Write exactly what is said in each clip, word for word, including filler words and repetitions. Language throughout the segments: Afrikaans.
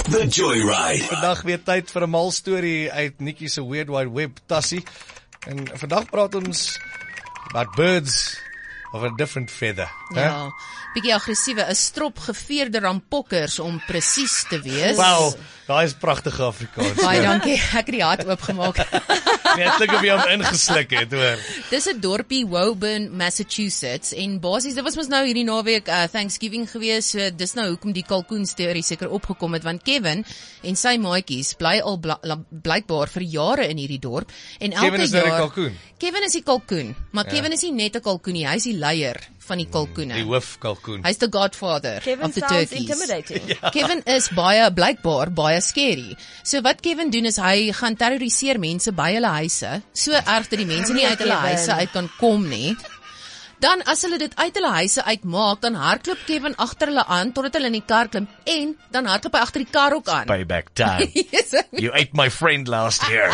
The Joyride. Vandag weer tyd vir 'n mal storie uit Nikki se Weird Wide Web tassie. En vandag praat ons about birds of a different feather. Ja, bietjie aggressiewe, 'n strop geveerde rampokkers om presies te wees. Wow, daai is pragtige Afrikaans. Baie dankie, ek het die hart oopgemaak. Nee, het klink of jy hom ingesluk het, hoor. Dis 'n dorpie Woburn, Massachusetts en basies dit was mos nou hierdie naweek uh, Thanksgiving gewees. So dis nou hoekom die kalkoen storie seker opgekom het, want Kevin en sy maatjies bly al bla, la, blykbaar vir jare in hierdie dorp en elke Kevin is nou die jaar kalkoen. Kevin is die kalkoen, maar Ja. Kevin is nie net 'n kalkoen nie, hy is die leier van die kalkoene. Die hoofkalkoen. Hy's the godfather Kevin of the sounds turkeys. intimidating. Ja. Kevin is baie blykbaar baie scary. So wat Kevin doen is hy gaan terroriseer mense by hulle huise, so erg dat die mense nie uit hulle Kevin. huise uit kan kom nie. Dan as hulle dit uit hulle huise uitmaak, dan hardloop Kevin agter hulle aan totdat hulle in die kar klim en dan hardloop hy agter die kar ook aan. Payback time. Yes, You ate my friend last year.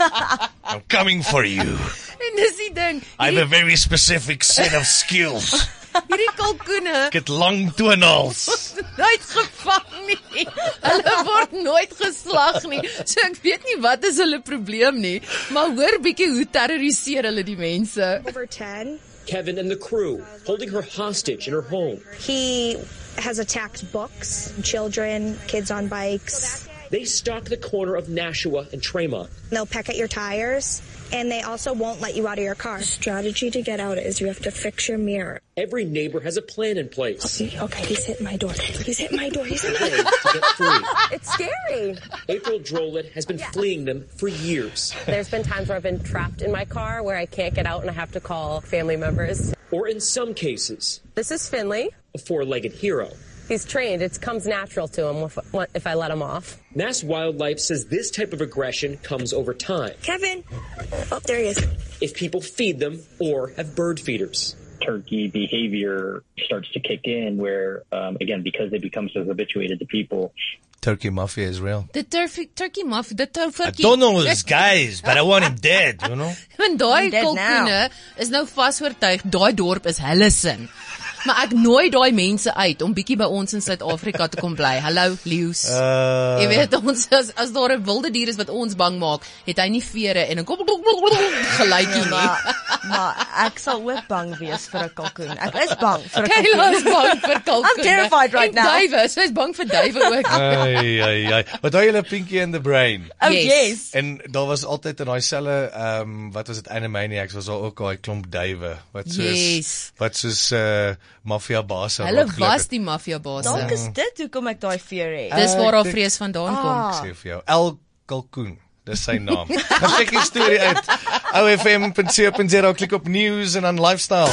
I'm coming for you. en dis die ding. I have a Hierdie, very specific set of skills. hierdie kalkoene Ek het lang toenails. nooit gevang nie. Hulle word nooit geslag nie. So ek weet nie wat is hulle probleem nie, maar hoor bietjie hoe terroriseer hulle die mense. Over ten. Kevin and the crew, holding her hostage in her home. He has attacked books, children, kids on bikes. They stalk the corner of Nashua and Tremont. They'll peck at your tires, and they also won't let you out of your car. The strategy to get out is you have to fix your mirror. Every neighbor has a plan in place. See, okay, he's hitting my door. He's hitting my door. He's hitting my Plan to get free. It's scary. April Drolet has been fleeing them for years. There's been times where I've been trapped in my car where I can't get out and I have to call family members. Or in some cases, This is Finley. a four-legged hero. He's trained. It comes natural to him if, if I let him off. Mass Wildlife says this type of aggression comes over time, Kevin! Oh, there he is. if people feed them or have bird feeders. Turkey behavior starts to kick in where, um, again, because they become so habituated to people. Turkey mafia is real. The turkey, turkey muff, the I turkey. don't know those guys, but I want him dead, you know? Want daai I'm dead kalkoene is nou vasoortuig, daai dorp is hulle sin. Maar ek nooi daai mense uit om bietjie by ons in Suid-Afrika te kom bly. Hallo, leeu's. Uh, Jy weet ons as, as daar 'n wilde dier is wat ons bang maak, het hy nie vere en 'n kop geluikie nie. Maar, maar ek sal ook bang wees vir 'n kalkoen. Ek is bang vir 'n Kayla kalkoen. is bang vir kalkoene. I'm terrified right en now. duwe, sy is bang vir duwe ook. Ai ai ai. Wat daai julle Pinky and the Brain. Oh Yes. yes. En daar was altyd in daai selle ehm um, wat was dit Animaniacs was daar ook daai klomp duwe wat soos Yes. wat soos uh mafia basse Hulle rondgeloop was het. die mafiabase. Dalk is dit hoekom ek daai fear het. Dis waar haar Ek vrees vandaan kom. Ah. Ek sê vir jou, El Kalkoen. Dis sy naam. Gaan check die storie uit. O F M punt co punt za, klik op news en dan lifestyle.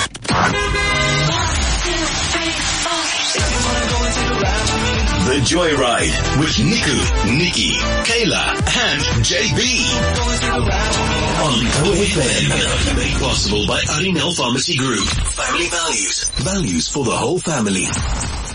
The Joyride with Niku, Nikki, Kayla, and J B. On O F M. Made possible by Arinel Pharmacy Group. Family values. Values for the whole family.